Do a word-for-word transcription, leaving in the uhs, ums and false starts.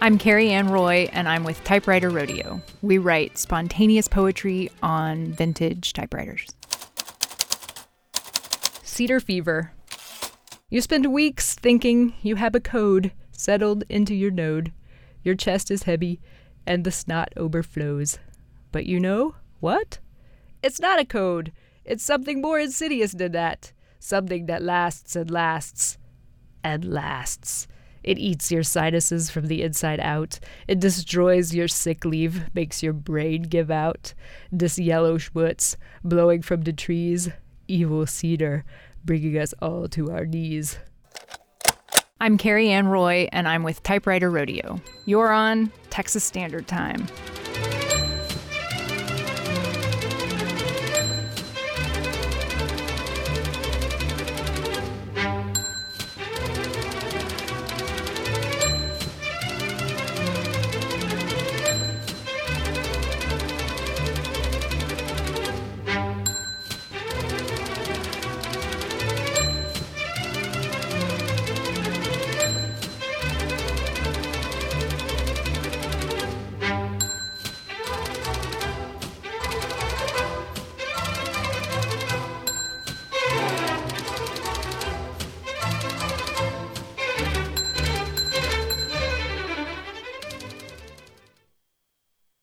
I'm Carrie Ann Roy, and I'm with Typewriter Rodeo. We write spontaneous poetry on vintage typewriters. Cedar fever. You spend weeks thinking you have a code settled into your node. Your chest is heavy, and the snot overflows. But you know what? It's not a code. It's something more insidious than that. Something that lasts and lasts and lasts. It eats your sinuses from the inside out. It destroys your sick leave, makes your brain give out. This yellow schmutz blowing from the trees. Evil cedar, bringing us all to our knees. I'm Carrie Ann Roy, and I'm with Typewriter Rodeo. You're on Texas Standard Time.